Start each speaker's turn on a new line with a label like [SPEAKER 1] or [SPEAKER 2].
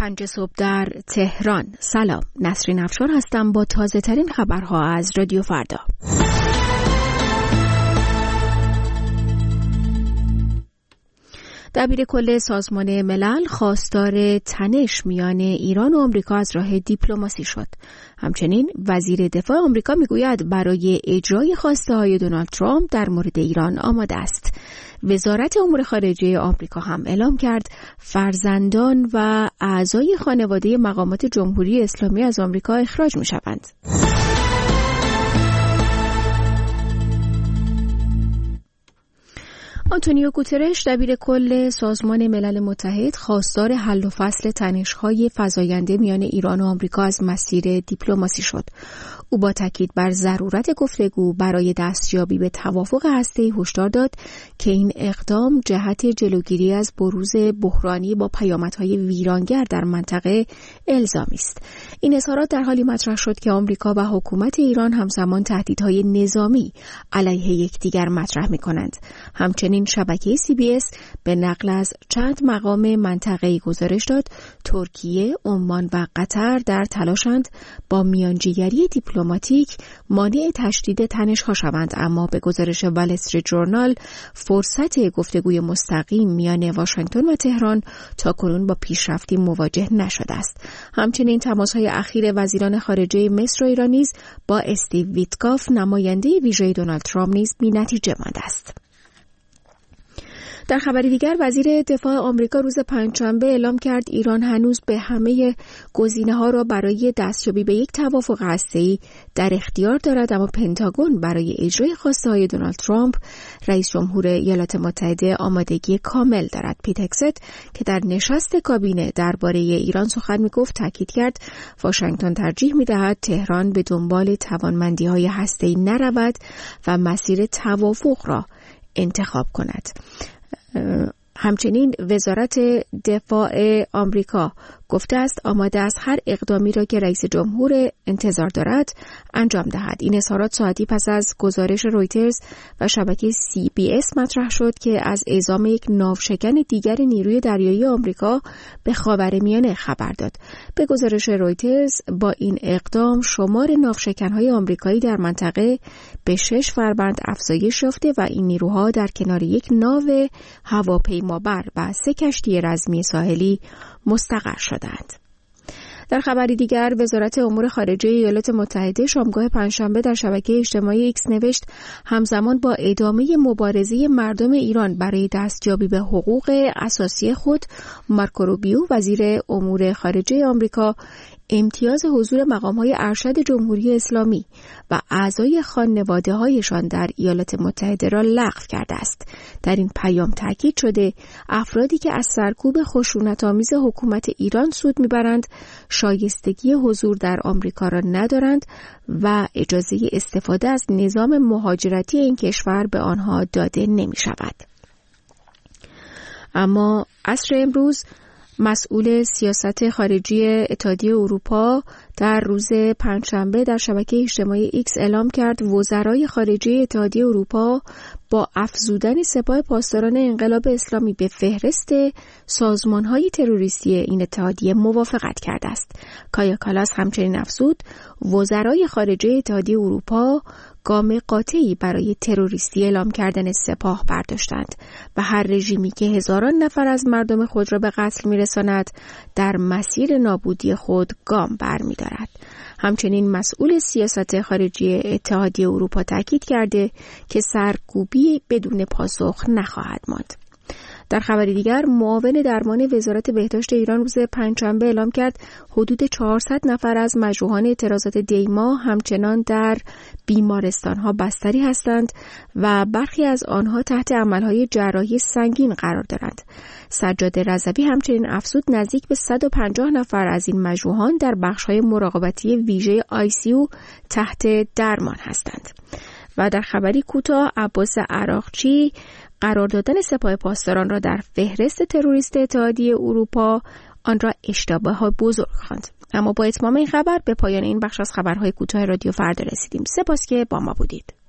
[SPEAKER 1] 5 صبح در تهران. سلام، نسرین افشار هستم با تازه ترین خبرها از رادیو فردا. دبیر کل سازمان ملل خواستار تنش میان ایران و آمریکا از راه دیپلماسی شد. همچنین وزیر دفاع آمریکا میگوید برای اجرای خواسته‌های دونالد ترامپ در مورد ایران آماده است. وزارت امور خارجه آمریکا هم اعلام کرد فرزندان و اعضای خانواده مقامات جمهوری اسلامی از آمریکا اخراج می‌شوند. آنتونیو گوترش دبیر کل سازمان ملل متحد خواستار حل و فصل تنش‌های فزاینده میان ایران و آمریکا از مسیر دیپلماسی شد. او با تاکید بر ضرورت گفتگو برای دستیابی به توافق هسته‌ای هشدار داد که این اقدام جهت جلوگیری از بروز بحرانی با پیامدهای ویرانگر در منطقه الزامی است. این اظهارات در حالی مطرح شد که آمریکا و حکومت ایران همزمان تهدیدهای نظامی علیه یکدیگر مطرح می‌کنند. همچنین شبکه CBS به نقل از چند مقام منطقه‌ای گزارش داد ترکیه، عمان و قطر در تلاشند با میانجیگری دیپلماتیک مانع تشدید تنش‌ها شوند، اما به گزارش وال استریت ژورنال فرصت گفتگوی مستقیم میان واشنگتن و تهران تاکنون با پیشرفتی مواجه نشده است. همچنین تماس‌های اخیر وزیران خارجه مصر و ایران نیز با استیو ویتکاف نماینده ویژه دونالد ترامپ نیز بی‌نتیجه مانده است. در خبری دیگر وزیر دفاع آمریکا روز پنجشنبه اعلام کرد ایران هنوز به همه گزینه‌ها را برای دستیابی به یک توافق هسته‌ای در اختیار دارد، اما پنتاگون برای اجرای خواسته‌های دونالد ترامپ رئیس جمهور ایالات متحده آمادگی کامل دارد. پیت هگست که در نشست کابینه درباره ایران سخن می‌گفت تاکید کرد واشنگتن ترجیح می‌دهد تهران به دنبال توانمندی‌های هسته‌ای نرود و مسیر توافق را انتخاب کند. همچنین وزارت دفاع آمریکا گفته است آماده است هر اقدامی را که رئیس جمهور انتظار دارد انجام دهد. این اظهارات ساعتی پس از گزارش رویترز و شبکه CBS مطرح شد که از اعزام یک ناوشکن دیگر نیروی دریایی آمریکا به خاورمیانه خبر داد. به گزارش رویترز با این اقدام شمار ناوشکن‌های آمریکایی در منطقه به 6 فروند افزایش یافته و این نیروها در کنار یک ناو هواپیمابر و 3 کشتی رزمی ساحلی مستقر شدند. در خبری دیگر وزارت امور خارجه ایالات متحده شامگاه پنجشنبه در شبکه اجتماعی ایکس نوشت همزمان با ادامه مبارزه مردم ایران برای دستیابی به حقوق اساسی خود، مارکو روبیو وزیر امور خارجه آمریکا امتیاز حضور مقام‌های ارشد جمهوری اسلامی و اعضای خانواده‌هایشان در ایالات متحده را لغو کرده است. در این پیام تاکید شده افرادی که از سرکوب خشونت‌آمیز حکومت ایران سود می‌برند شایستگی حضور در آمریکا را ندارند و اجازه استفاده از نظام مهاجرتی این کشور به آنها داده نمی‌شود. اما عصر امروز مسئول سیاست خارجی اتحادیه اروپا در روز پنجشنبه در شبکه اجتماعی ایکس اعلام کرد وزرای خارجه اتحادیه اروپا با افزودن سپاه پاسداران انقلاب اسلامی به فهرست سازمان‌های تروریستی این اتحادیه موافقت کرده است. کایا کالاس همچنین افزود وزرای خارجه اتحادیه اروپا گام قاطعی برای تروریستی اعلام کردن سپاه برداشتند و هر رژیمی که هزاران نفر از مردم خود را به قتل می‌رساند در مسیر نابودی خود گام برمی‌دارد. همچنین مسئول سیاست خارجی اتحادیه اروپا تاکید کرده که سرکوبی بدون پاسخ نخواهد ماند. در خبری دیگر معاون درمان وزارت بهداشت ایران روز پنجشنبه اعلام کرد حدود 400 نفر از مجروحان اعتراضات دیما همچنان در بیمارستان‌ها بستری هستند و برخی از آنها تحت عملهای جراحی سنگین قرار دارند. سجاد رضوی همچنین افزود نزدیک به 150 نفر از این مجروحان در بخش‌های مراقبتی ویژه ICU تحت درمان هستند. و در خبری کوتاه عباس عراقچی قرار دادن سپاه پاسداران را در فهرست تروریست اتحادیه اروپا آن را اشتباه بزرگ خواند. اما با اتمام این خبر به پایان این بخش از خبرهای کوتاه رادیو فردا رسیدیم. سپاس که با ما بودید.